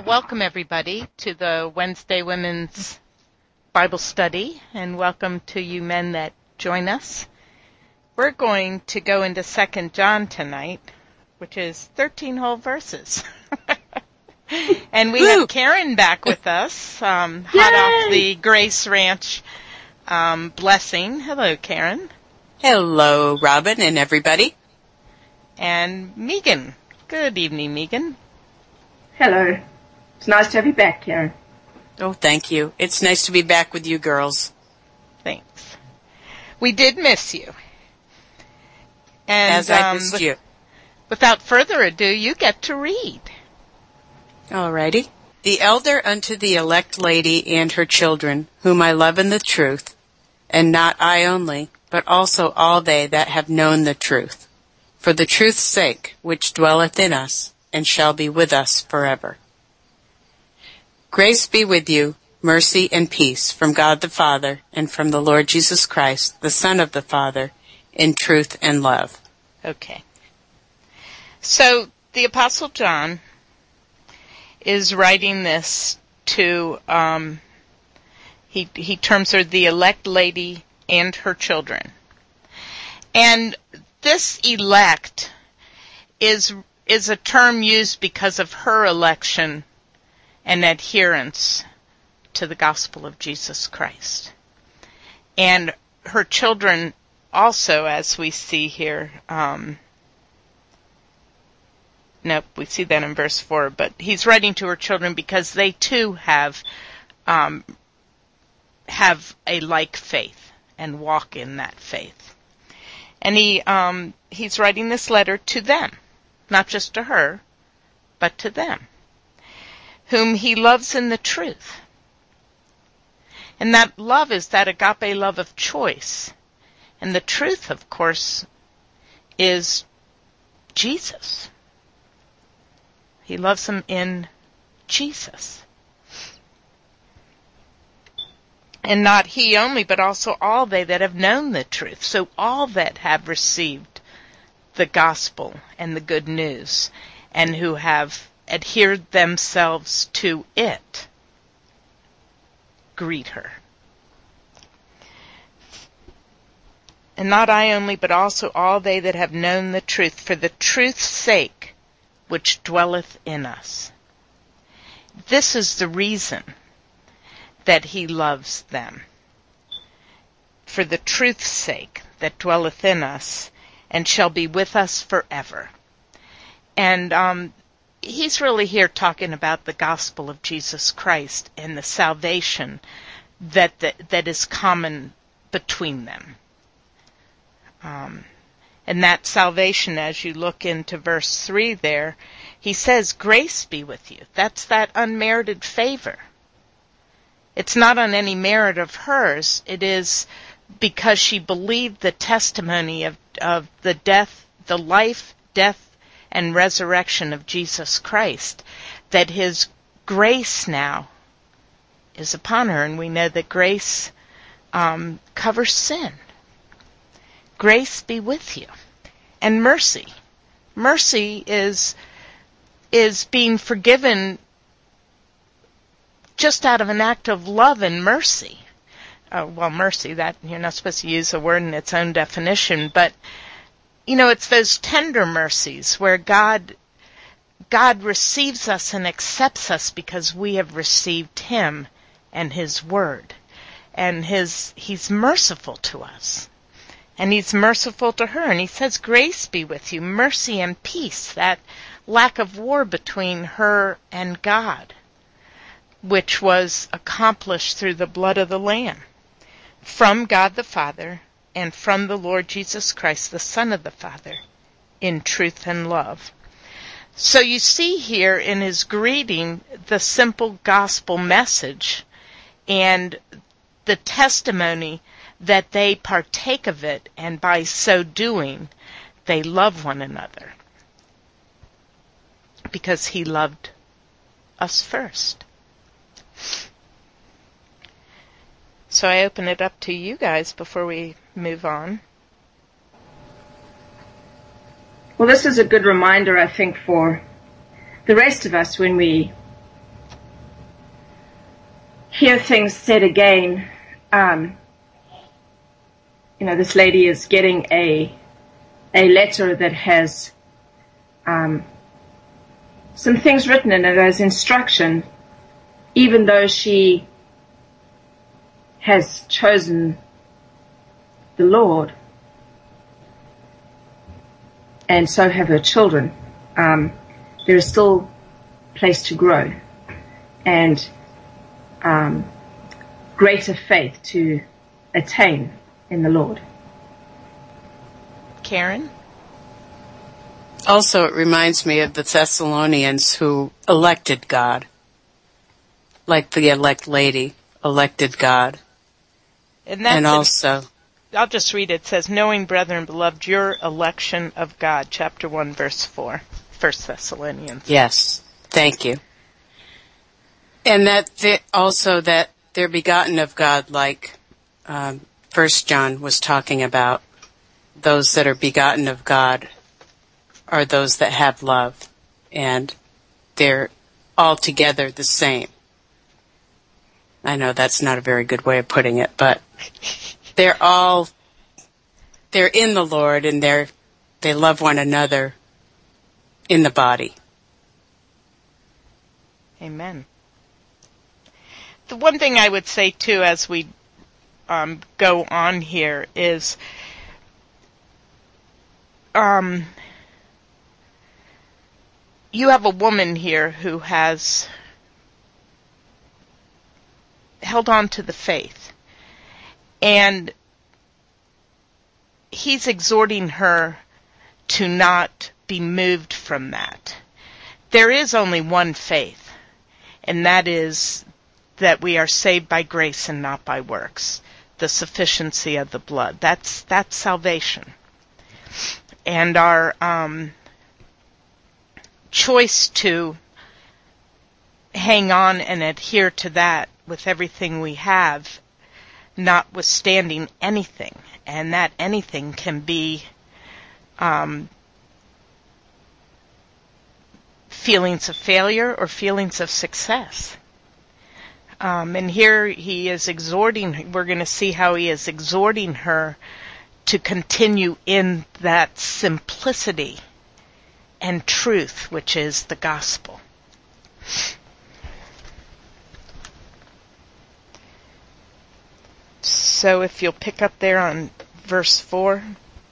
Well, welcome everybody to the Wednesday Women's Bible Study, and welcome to you men that join us. We're going to go into 2 John tonight, which is 13 whole verses. And we have Karen back with us, hot off the Grace Ranch blessing. Hello, Karen. Hello, Robin and everybody. And Megan. Good evening, Megan. Hello. It's nice to have you back, Karen. Oh, thank you. It's nice to be back with you girls. Thanks. We did miss you. And, as I missed you. Without further ado, you get to read. Alrighty. The elder unto the elect lady and her children, whom I love in the truth, and not I only, but also all they that have known the truth, for the truth's sake, which dwelleth in us, and shall be with us forever. Grace be with you, mercy and peace from God the Father, and from the Lord Jesus Christ, the Son of the Father, in truth and love. Okay. So, the Apostle John is writing this to, he terms her the elect lady and her children. And this elect is a term used because of her election and adherence to the gospel of Jesus Christ. And her children also, as we see here, we see that in verse 4, but he's writing to her children because they too have a like faith and walk in that faith. And he's writing this letter to them, not just to her, but to them, whom he loves in the truth. And that love is that agape love of choice. And the truth, of course, is Jesus. He loves them in Jesus. And not he only, but also all they that have known the truth. So all that have received the gospel and the good news, and who have adhered themselves to it, greet her. And not I only, but also all they that have known the truth, for the truth's sake, which dwelleth in us. This is the reason that he loves them. For the truth's sake that dwelleth in us, and shall be with us forever. And he's really here talking about the gospel of Jesus Christ and the salvation that is common between them. And that salvation, as you look into verse 3 there, he says, grace be with you. That's that unmerited favor. It's not on any merit of hers. It is because she believed the testimony of the life, death, and resurrection of Jesus Christ, that his grace now is upon her. And we know that grace covers sin. Grace be with you. And mercy. Mercy is being forgiven just out of an act of love and mercy. Mercy, that you're not supposed to use a word in its own definition, but it's those tender mercies where God receives us and accepts us because we have received him and his word. And he's merciful to us. And he's merciful to her. And he says, grace be with you, mercy and peace, that lack of war between her and God, which was accomplished through the blood of the Lamb, from God the Father, and from the Lord Jesus Christ, the Son of the Father, in truth and love. So you see here in his greeting the simple gospel message and the testimony that they partake of it, and by so doing, they love one another. Because he loved us first. So I open it up to you guys before we move on. Well, this is a good reminder, I think, for the rest of us when we hear things said again. This lady is getting a letter that has some things written in it as instruction, even though she has chosen the Lord, and so have her children. There is still place to grow, and greater faith to attain in the Lord. Karen? Also, it reminds me of the Thessalonians who elected God, like the elect lady elected God. And also, I'll just read it. It says, knowing, brethren, beloved, your election of God, chapter 1, verse 4, 1 Thessalonians. Yes, thank you. And that they're begotten of God, like 1 John was talking about. Those that are begotten of God are those that have love, and they're altogether the same. I know that's not a very good way of putting it, but they're in the Lord, and they love one another in the body. Amen. The one thing I would say, too, as we go on here is you have a woman here who has held on to the faith, and he's exhorting her to not be moved from that. There is only one faith, and that is that we are saved by grace and not by works, the sufficiency of the blood. That's salvation. And our choice to hang on and adhere to that with everything we have, notwithstanding anything. And that anything can be feelings of failure or feelings of success. And here he is exhorting, we're going to see how he is exhorting her to continue in that simplicity and truth, which is the gospel. So if you'll pick up there on verse 4.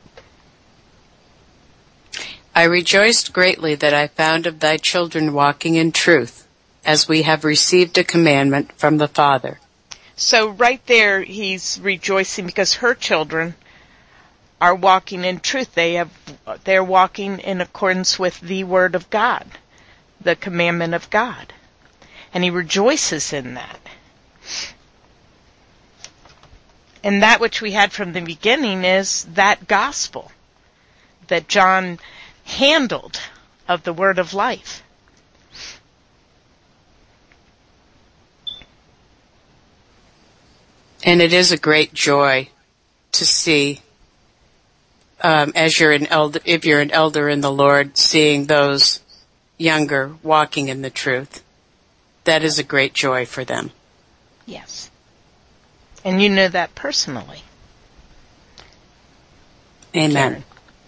I rejoiced greatly that I found of thy children walking in truth, as we have received a commandment from the Father. So right there he's rejoicing because her children are walking in truth. They're walking in accordance with the Word of God, the commandment of God. And he rejoices in that. And that which we had from the beginning is that gospel that John handled of the Word of life. And it is a great joy to see, if you're an elder in the Lord, seeing those younger walking in the truth. That is a great joy for them. Yes. And you know that personally. Amen.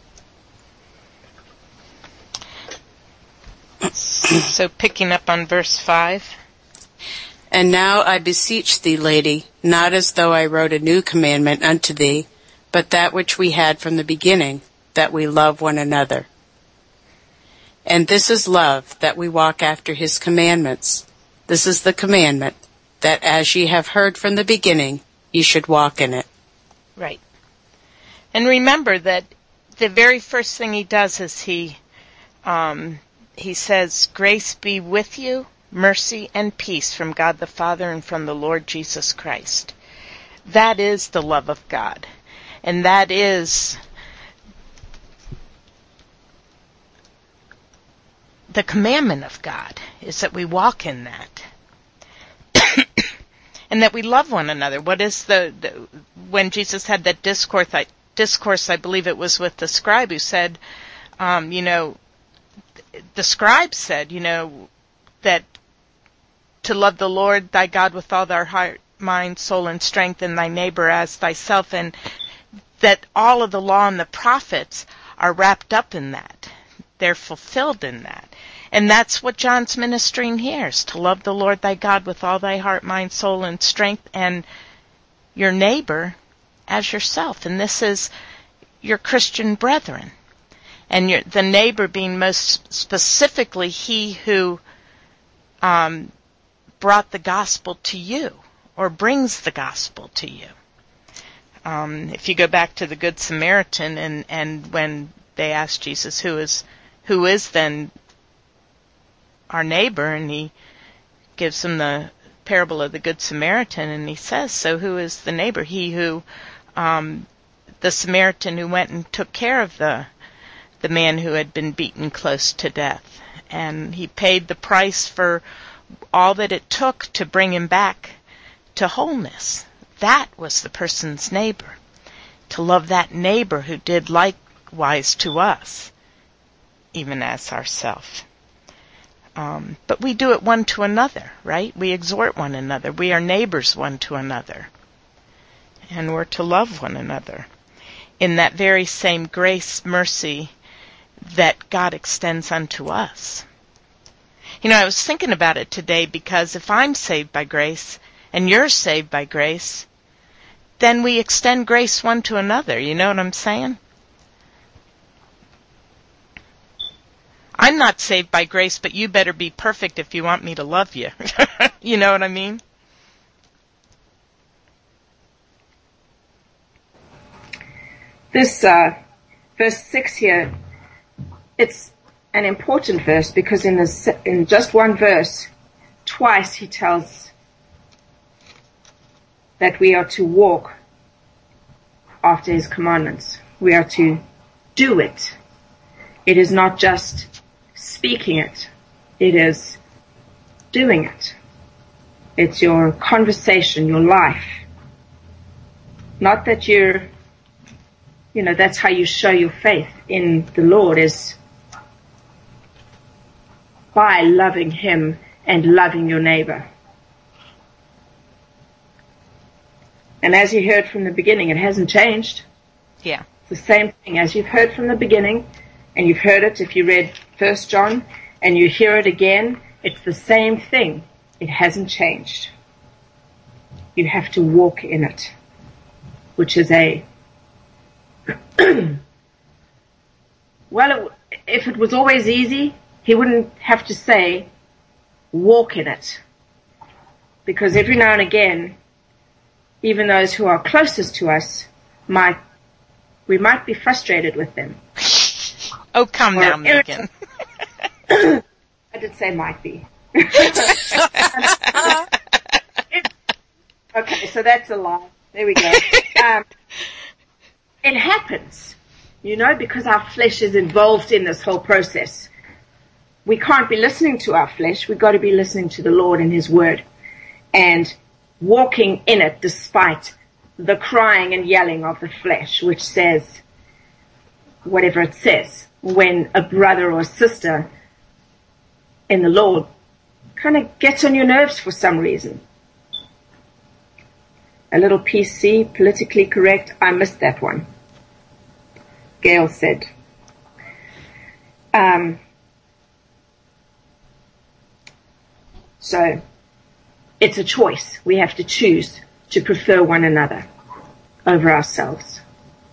So picking up on verse 5. And now I beseech thee, lady, not as though I wrote a new commandment unto thee, but that which we had from the beginning, that we love one another. And this is love, that we walk after his commandments. This is the commandment, that as ye have heard from the beginning, ye should walk in it. Right. And remember that the very first thing he does is he says, grace be with you, mercy and peace from God the Father and from the Lord Jesus Christ. That is the love of God. And that is the commandment of God, is that we walk in that. And that we love one another. What is when Jesus had that discourse, I believe it was with the scribe who said, the scribe said, that to love the Lord thy God with all thy heart, mind, soul, and strength, and thy neighbor as thyself, and that all of the law and the prophets are wrapped up in that. They're fulfilled in that. And that's what John's ministering here, is to love the Lord thy God with all thy heart, mind, soul, and strength, and your neighbor as yourself. And this is your Christian brethren. And the neighbor being most specifically he who brought the gospel to you, or brings the gospel to you. If you go back to the Good Samaritan, and when they asked Jesus, who is then our neighbor, and he gives them the parable of the Good Samaritan, and he says, so who is the neighbor? He who, the Samaritan who went and took care of the man who had been beaten close to death. And he paid the price for all that it took to bring him back to wholeness. That was the person's neighbor. To love that neighbor who did likewise to us, even as ourself. But we do it one to another, right? We exhort one another. We are neighbors one to another. And we're to love one another in that very same grace, mercy that God extends unto us. I was thinking about it today, because if I'm saved by grace and you're saved by grace, then we extend grace one to another. You know what I'm saying? I'm not saved by grace, but you better be perfect if you want me to love you. You know what I mean? This verse 6 here, it's an important verse, because in just one verse, twice he tells that we are to walk after his commandments. We are to do it. It is not just speaking it. It is doing it. It's your conversation, your life. Not that that's how you show your faith in the Lord, is by loving him and loving your neighbor. And as you heard from the beginning, it hasn't changed. Yeah. It's the same thing as you've heard from the beginning, and you've heard it if you read 1 John, and you hear it again. It's the same thing. It hasn't changed. You have to walk in it, which is well, if it was always easy, he wouldn't have to say, walk in it. Because every now and again, even those who are closest to us, we might be frustrated with them. Oh, come now, Megan. I did say might be. Okay, so that's a lie. There we go. It happens, because our flesh is involved in this whole process. We can't be listening to our flesh. We've got to be listening to the Lord and his word, and walking in it despite the crying and yelling of the flesh, which says whatever it says, when a brother or sister in the Lord kind of gets on your nerves for some reason. A little PC, politically correct. I missed that one. Gail said. So it's a choice. We have to choose to prefer one another over ourselves.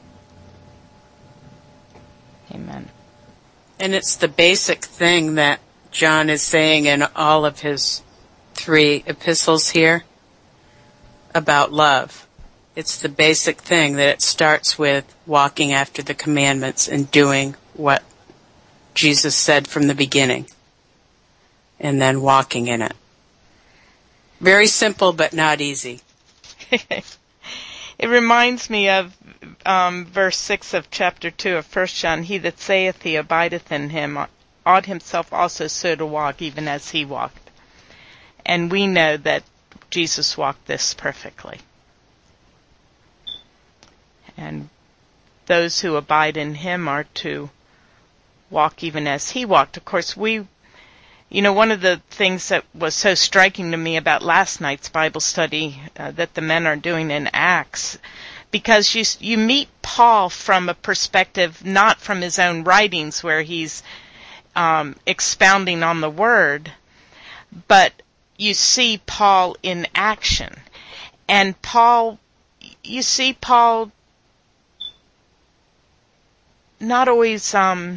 Amen. And it's the basic thing that John is saying in all of his 3 epistles here about love. It's the basic thing that it starts with walking after the commandments and doing what Jesus said from the beginning, and then walking in it. Very simple, but not easy. It reminds me of verse 6 of chapter 2 of 1 John. He that saith he abideth in him ought himself also so to walk, even as he walked. And we know that Jesus walked this perfectly. And those who abide in him are to walk even as he walked. Of course, we You know, one of the things that was so striking to me about last night's Bible study that the men are doing in Acts, because you meet Paul from a perspective not from his own writings where he's expounding on the Word, but you see Paul in action. And you see Paul not always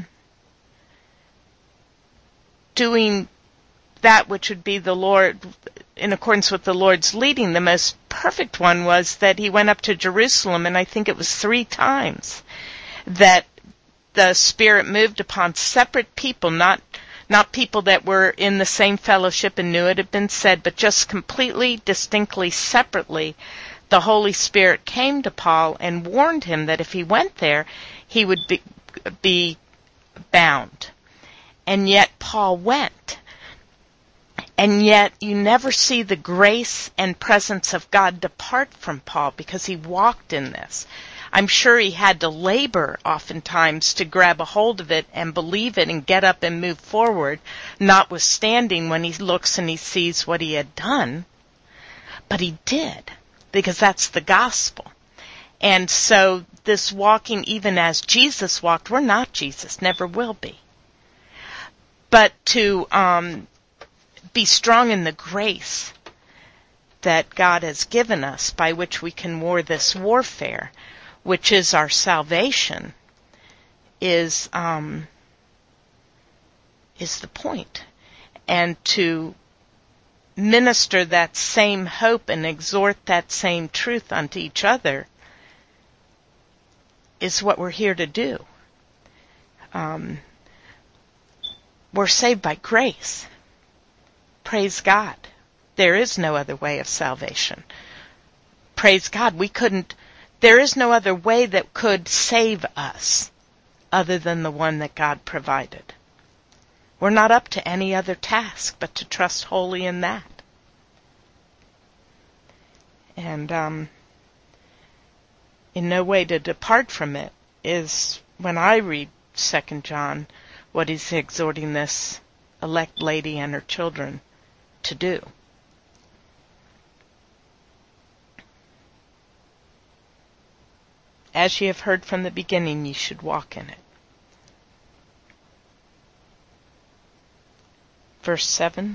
doing that which would be the Lord, in accordance with the Lord's leading. The most perfect one was that he went up to Jerusalem, and I think it was 3 times that the Spirit moved upon separate people, not people that were in the same fellowship and knew it had been said, but just completely, distinctly, separately. The Holy Spirit came to Paul and warned him that if he went there, he would be bound. And yet Paul went. And yet you never see the grace and presence of God depart from Paul because he walked in this. I'm sure he had to labor oftentimes to grab a hold of it and believe it and get up and move forward, notwithstanding when he looks and he sees what he had done. But he did, because that's the gospel. And so this walking, even as Jesus walked, we're not Jesus, never will be. But to be strong in the grace that God has given us by which we can war this warfare, which is our salvation, is the point. And to minister that same hope and exhort that same truth unto each other is what we're here to do. We're saved by grace. Praise God. There is no other way of salvation. Praise God. There is no other way that could save us other than the one that God provided. We're not up to any other task but to trust wholly in that. And in no way to depart from it is, when I read 2 John, what he's exhorting this elect lady and her children to do. As ye have heard from the beginning, ye should walk in it. Verse 7.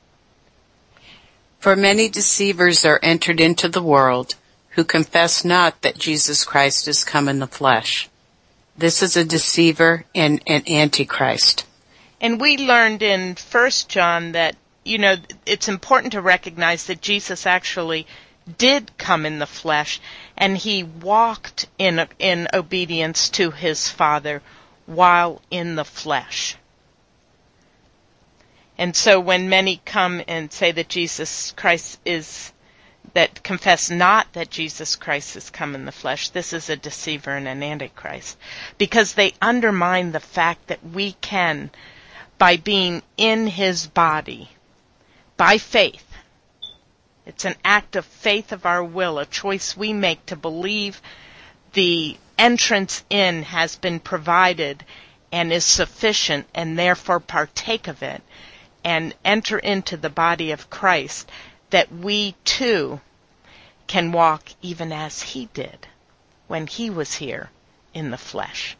For many deceivers are entered into the world, who confess not that Jesus Christ is come in the flesh. This is a deceiver and an antichrist. And we learned in 1 John that, it's important to recognize that Jesus actually did come in the flesh, and he walked in obedience to his Father while in the flesh. And so when many come and say that that confess not that Jesus Christ has come in the flesh, this is a deceiver and an antichrist, because they undermine the fact that we can, by being in his body, by faith. It's an act of faith of our will, a choice we make to believe the entrance in has been provided and is sufficient, and therefore partake of it and enter into the body of Christ, that we too can walk even as he did when he was here in the flesh.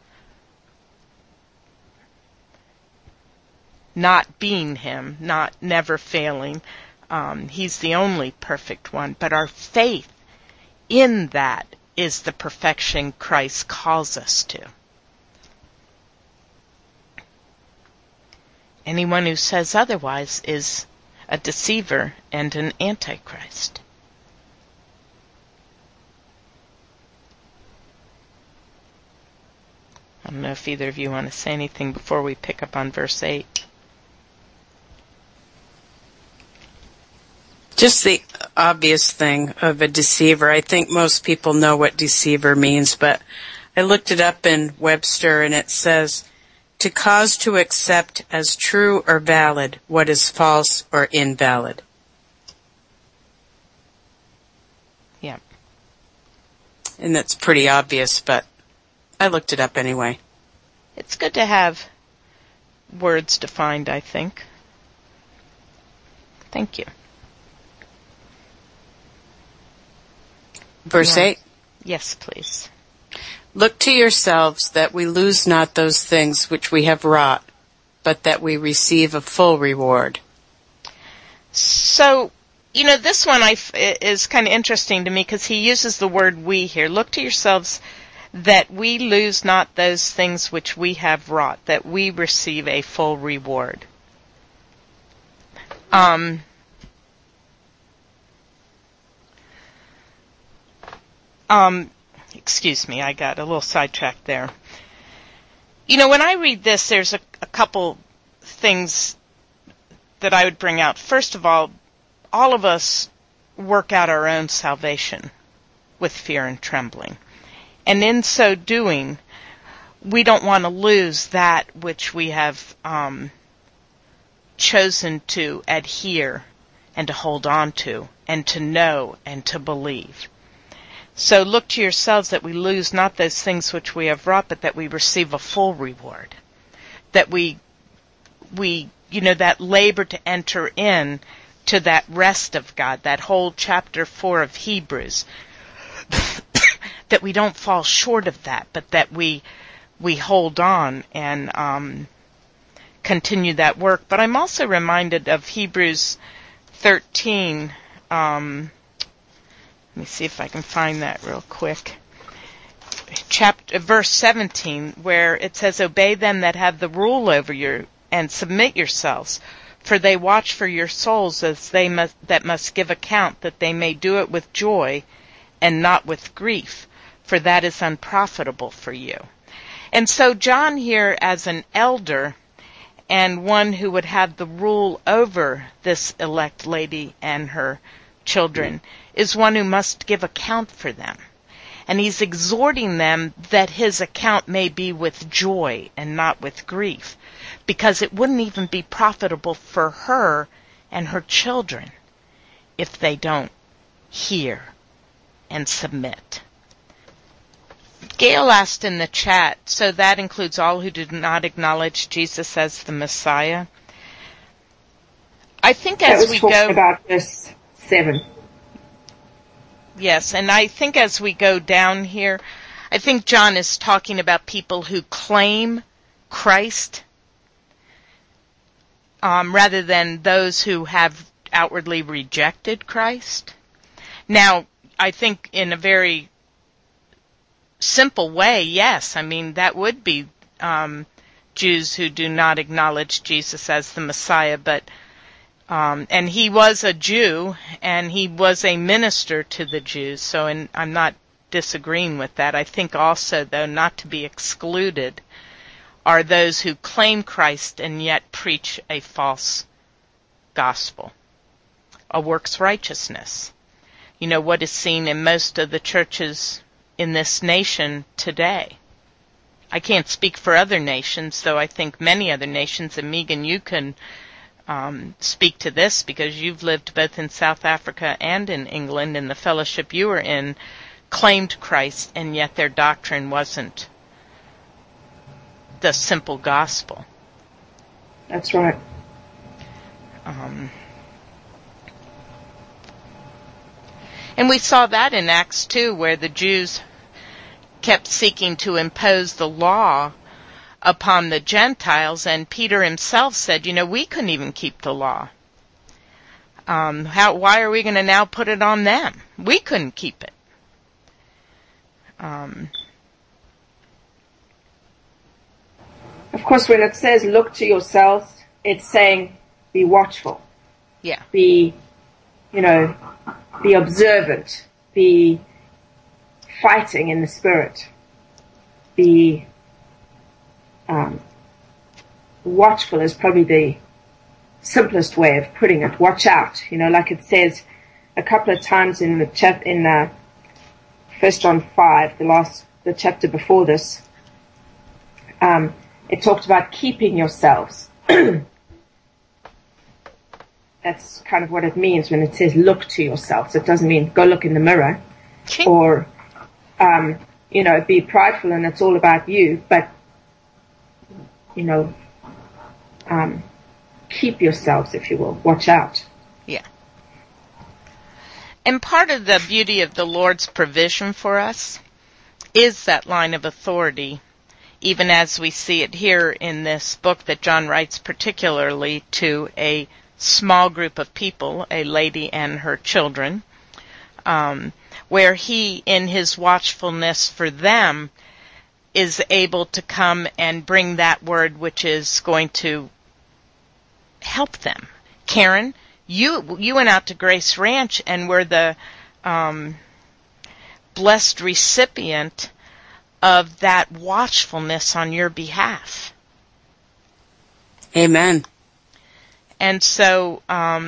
Not being him, never failing. He's the only perfect one, but our faith in that is the perfection Christ calls us to. Anyone who says otherwise is a deceiver and an antichrist. I don't know if either of you want to say anything before we pick up on verse 8. Just the obvious thing of a deceiver. I think most people know what deceiver means, but I looked it up in Webster, and it says, to cause to accept as true or valid what is false or invalid. Yeah. And that's pretty obvious, but I looked it up anyway. It's good to have words defined, I think. Thank you. Verse 8. Yes, please. Look to yourselves that we lose not those things which we have wrought, but that we receive a full reward. So, this one is kind of interesting to me because he uses the word we here. Look to yourselves that we lose not those things which we have wrought, that we receive a full reward. Excuse me, I got a little sidetracked there. When I read this, there's a couple things that I would bring out. First of all of us work out our own salvation with fear and trembling. And in so doing, we don't want to lose that which we have chosen to adhere and to hold on to and to know and to believe. So look to yourselves that we lose not those things which we have wrought, but that we receive a full reward. That we that labor to enter in to that rest of God, that whole chapter 4 of Hebrews, that we don't fall short of that, but that we hold on and continue that work. But I'm also reminded of Hebrews 13. Let me see if I can find that real quick. Verse 17, where it says, "Obey them that have the rule over you, and submit yourselves, for they watch for your souls as that must give account, that they may do it with joy and not with grief, for that is unprofitable for you." And so John here, as an elder and one who would have the rule over this elect lady and her children, is one who must give account for them. And he's exhorting them that his account may be with joy and not with grief, because it wouldn't even be profitable for her and her children if they don't hear and submit. Gail asked in the chat, so that includes all who do not acknowledge Jesus as the Messiah? I think as we go about verse 7. Yes, and I think as we go down here, I think John is talking about people who claim Christ rather than those who have outwardly rejected Christ. Now, I think in a very simple way, yes. I mean, that would be Jews who do not acknowledge Jesus as the Messiah, but and he was a Jew, and he was a minister to the Jews, so I'm not disagreeing with that. I think also, though, not to be excluded are those who claim Christ and yet preach a false gospel, a works righteousness. What is seen in most of the churches in this nation today. I can't speak for other nations, though I think many other nations, and Megan, you can speak to this because you've lived both in South Africa and in England, and the fellowship you were in claimed Christ, and yet their doctrine wasn't the simple gospel. That's right. And we saw that in Acts 2, where the Jews kept seeking to impose the law upon the Gentiles, and Peter himself said, we couldn't even keep the law. Why are we going to now put it on them? We couldn't keep it. Of course, when it says look to yourselves, it's saying be watchful. Yeah. Be observant. Be fighting in the spirit. Be watchful is probably the simplest way of putting it. Watch out. Like it says a couple of times in the 1 John 5, the chapter before this, it talked about keeping yourselves. That's kind of what it means when it says look to yourselves. It doesn't mean go look in the mirror or, be prideful and it's all about you, but, keep yourselves, if you will. Watch out. And part of the beauty of the Lord's provision for us is that line of authority, even as we see it here in this book that John writes particularly to a small group of people, a lady and her children, where he, in his watchfulness for them, is able to come and bring that word which is going to help them. Karen, you went out to Grace Ranch and were the blessed recipient of that watchfulness on your behalf. Amen. And so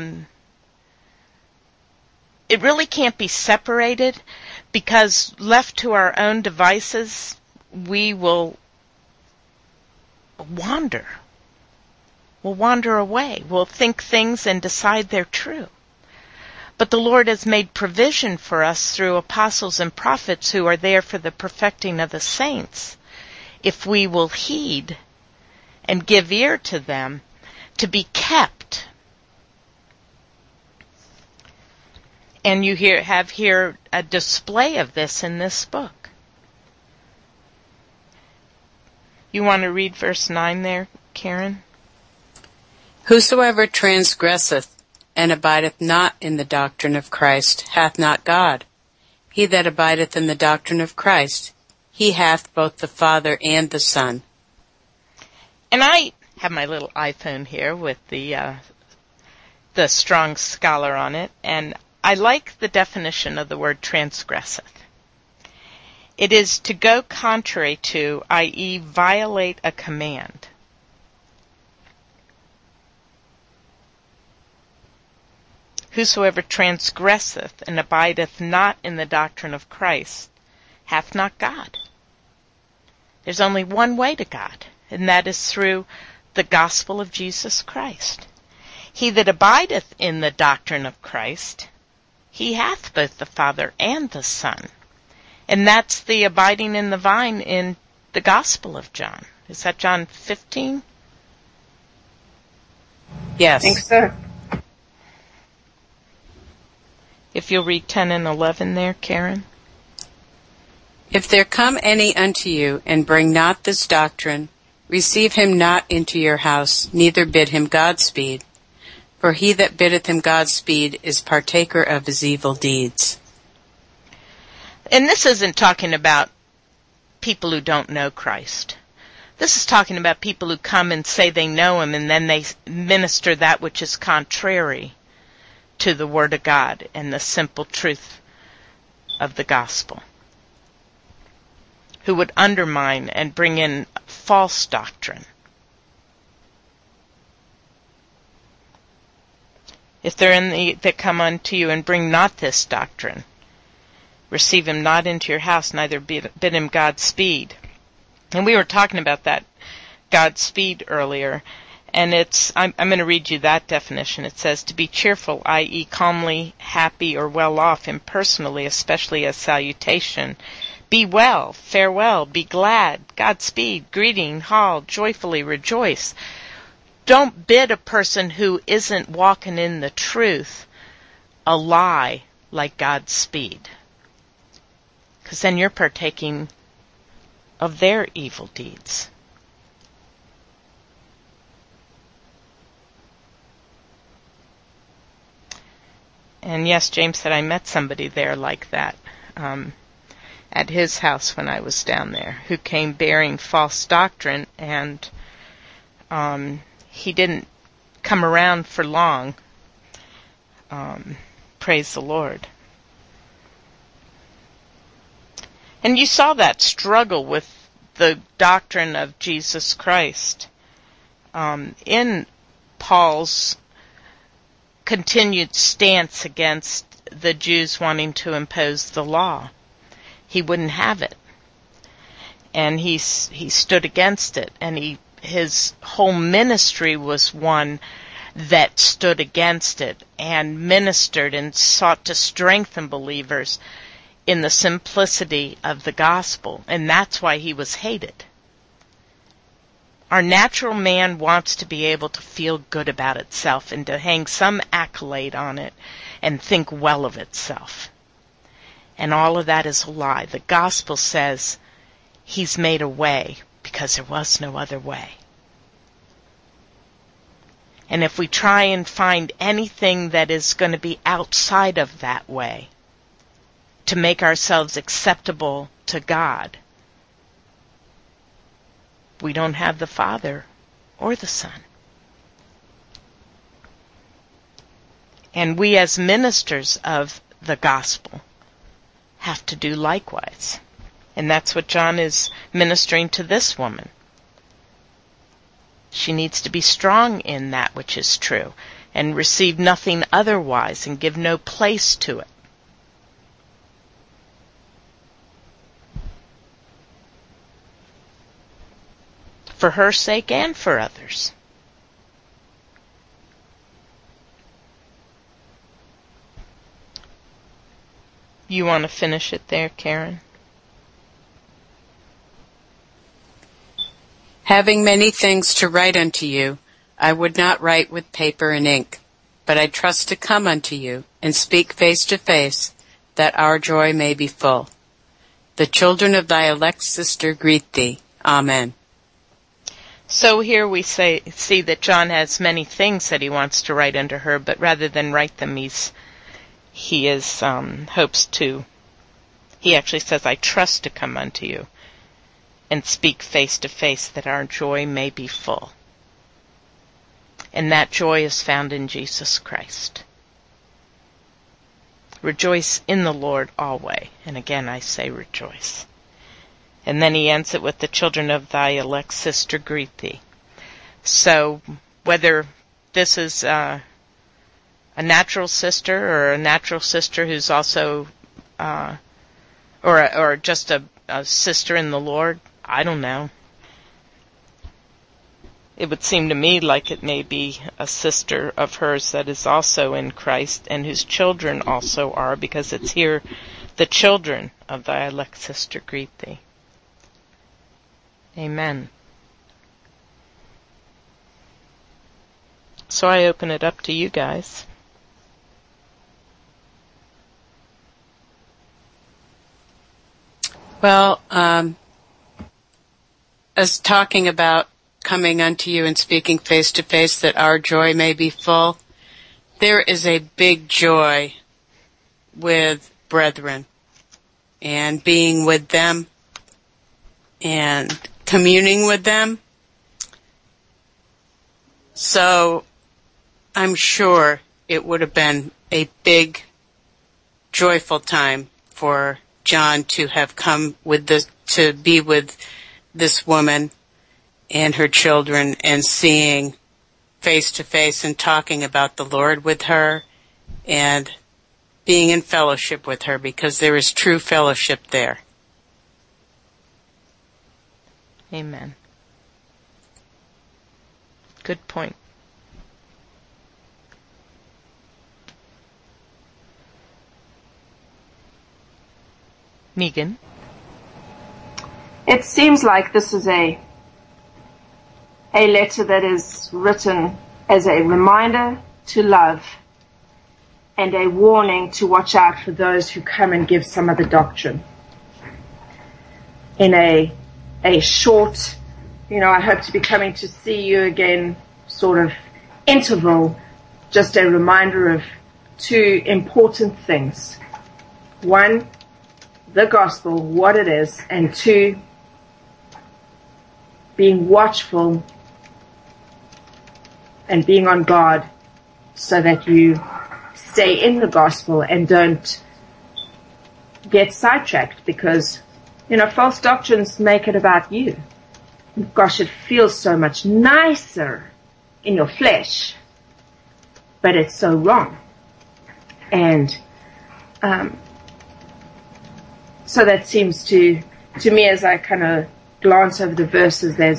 it really can't be separated, because left to our own devices, we will wander. We'll wander away. We'll think things and decide they're true. But the Lord has made provision for us through apostles and prophets who are there for the perfecting of the saints, if we will heed and give ear to them, to be kept. And you have here a display of this in this book. You want to read verse 9 there, Karen? Whosoever transgresseth and abideth not in the doctrine of Christ hath not God. He that abideth in the doctrine of Christ, he hath both the Father and the Son. And I have my little iPhone here with the Strong Scholar on it, and I like the definition of the word transgresseth. It is to go contrary to, i.e., violate a command. Whosoever transgresseth and abideth not in the doctrine of Christ hath not God. There's only one way to God, and that is through the gospel of Jesus Christ. He that abideth in the doctrine of Christ, he hath both the Father and the Son. And that's the abiding in the vine in the Gospel of John. Is that John 15? Yes. I think so. If you'll read 10 and 11 there, Karen. If there come any unto you, and bring not this doctrine, receive him not into your house, neither bid him Godspeed. For he that biddeth him Godspeed is partaker of his evil deeds. And this isn't talking about people who don't know Christ. This is talking about people who come and say they know him, and then they minister that which is contrary to the Word of God and the simple truth of the gospel. Who would undermine and bring in false doctrine. If there that come unto you and bring not this doctrine, receive him not into your house, neither bid him Godspeed. And we were talking about that Godspeed earlier, and I'm going to read you that definition. It says, to be cheerful, i.e. calmly, happy, or well off, impersonally, especially as salutation. Be well, farewell, be glad, Godspeed, greeting, haul, joyfully rejoice. Don't bid a person who isn't walking in the truth a lie like Godspeed. Because then you're partaking of their evil deeds. And yes, James said I met somebody there like that at his house when I was down there, who came bearing false doctrine, and he didn't come around for long. Praise the Lord. And you saw that struggle with the doctrine of Jesus Christ in Paul's continued stance against the Jews wanting to impose the law. He wouldn't have it. And he stood against it. And his whole ministry was one that stood against it and ministered and sought to strengthen believers in the simplicity of the gospel. And that's why he was hated. Our natural man wants to be able to feel good about itself and to hang some accolade on it and think well of itself. And all of that is a lie. The gospel says he's made a way because there was no other way. And if we try and find anything that is going to be outside of that way to make ourselves acceptable to God, we don't have the Father or the Son. And we as ministers of the gospel have to do likewise. And that's what John is ministering to this woman. She needs to be strong in that which is true and receive nothing otherwise and give no place to it. For her sake and for others. You want to finish it there, Karen? Having many things to write unto you, I would not write with paper and ink, but I trust to come unto you and speak face to face, that our joy may be full. The children of thy elect sister greet thee. Amen. So here we see that John has many things that he wants to write unto her, but rather than write them, he actually says, I trust to come unto you and speak face to face, that our joy may be full. And that joy is found in Jesus Christ. Rejoice in the Lord always. And again I say rejoice. And then he ends it with, the children of thy elect sister greet thee. So whether this is a natural sister or a natural sister who's also, or just a sister in the Lord, I don't know. It would seem to me like it may be a sister of hers that is also in Christ and whose children also are, because it's here, the children of thy elect sister greet thee. Amen. So I open it up to you guys. Well, as talking about coming unto you and speaking face to face, that our joy may be full, there is a big joy with brethren and being with them and communing with them. So I'm sure it would have been a big, joyful time for John to have come to be with this woman and her children and seeing face to face and talking about the Lord with her and being in fellowship with her, because there is true fellowship there. Amen. Good point. Megan? It seems like this is a letter that is written as a reminder to love and a warning to watch out for those who come and give some of the doctrine. In a short, I hope to be coming to see you again sort of interval, just a reminder of two important things. One, the gospel, what it is, and two, being watchful and being on guard so that you stay in the gospel and don't get sidetracked, because, false doctrines make it about you. Gosh, it feels so much nicer in your flesh, but it's so wrong. And so that seems to me, as I kind of glance over the verses, there's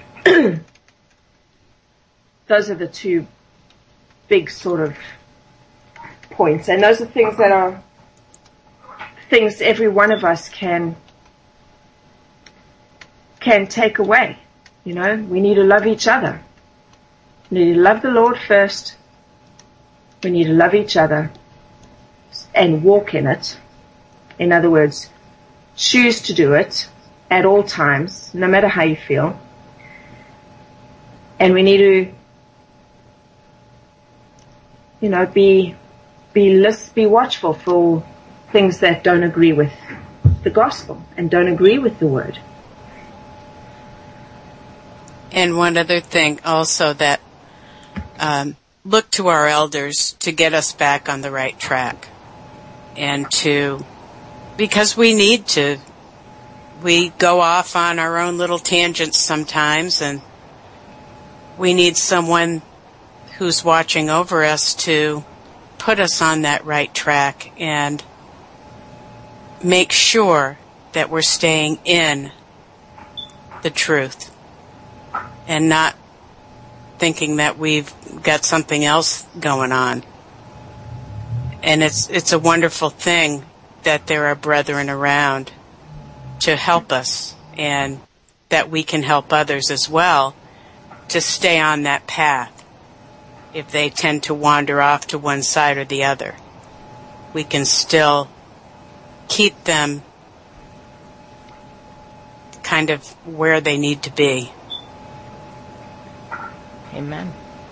those are the two big sort of points. And those are things that are things every one of us can take away We need to love each other. We need to love the Lord first. We need to love each other and walk in it. In other words, choose to do it at all times, no matter how you feel. And we need to, be watchful for things that don't agree with the gospel and don't agree with the word. And one other thing also, that look to our elders to get us back on the right track. And because we go off on our own little tangents sometimes, and we need someone who's watching over us to put us on that right track and make sure that we're staying in the truth and not thinking that we've got something else going on. And it's a wonderful thing that there are brethren around to help us, and that we can help others as well to stay on that path if they tend to wander off to one side or the other. We can still keep them kind of where they need to be. Amen.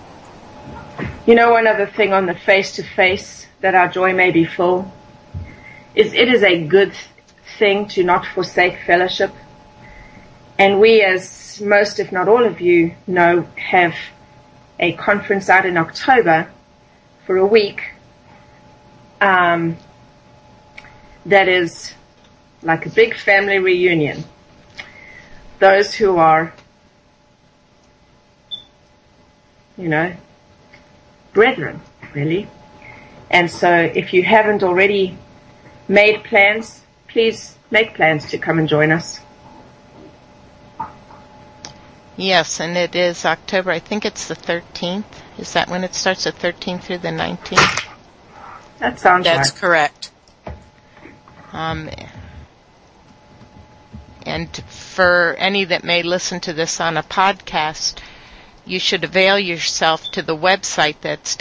One other thing on the face-to-face, that our joy may be full, is it is a good thing to not forsake fellowship. And we, as most, if not all of you know, have a conference out in October for a week that is like a big family reunion. Those who are, brethren, really. And so if you haven't already made plans, please make plans to come and join us. Yes, and it is October, I think it's the 13th. Is that when it starts, the 13th through the 19th? That sounds right. That's correct. And for any that may listen to this on a podcast, you should avail yourself to the website that's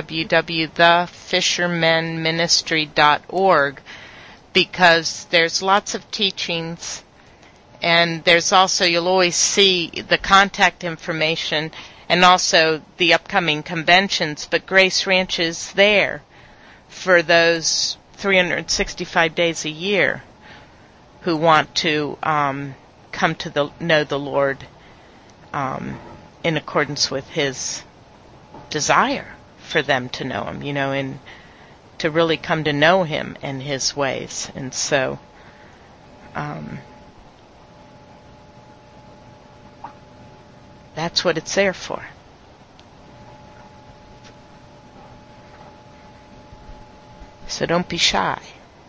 www.thefishermenministry.org, because there's lots of teachings, and there's also, you'll always see the contact information and also the upcoming conventions, but Grace Ranch is there for those 365 days a year who want to come to know the Lord in accordance with His desire for them to know Him, and to really come to know Him and His ways. And so that's what it's there for. So don't be shy.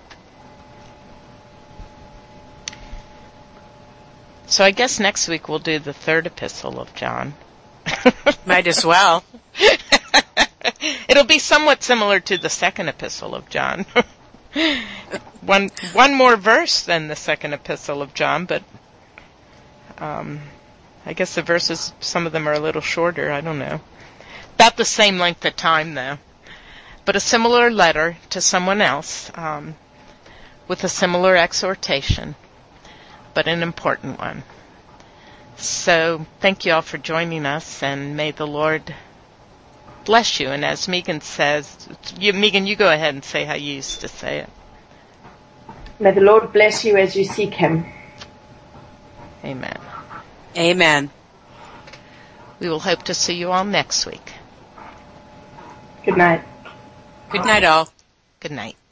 So I guess next week we'll do the third epistle of John. Might as well. It'll be somewhat similar to the second epistle of John. One more verse than the second epistle of John, but I guess the verses, some of them are a little shorter, I don't know. About the same length of time, though. But a similar letter to someone else, with a similar exhortation, but an important one. So thank you all for joining us, and may the Lord bless you. And as Megan says, Megan, you go ahead and say how you used to say it. May the Lord bless you as you seek Him. Amen. Amen. We will hope to see you all next week. Good night. Good night, all. Good night.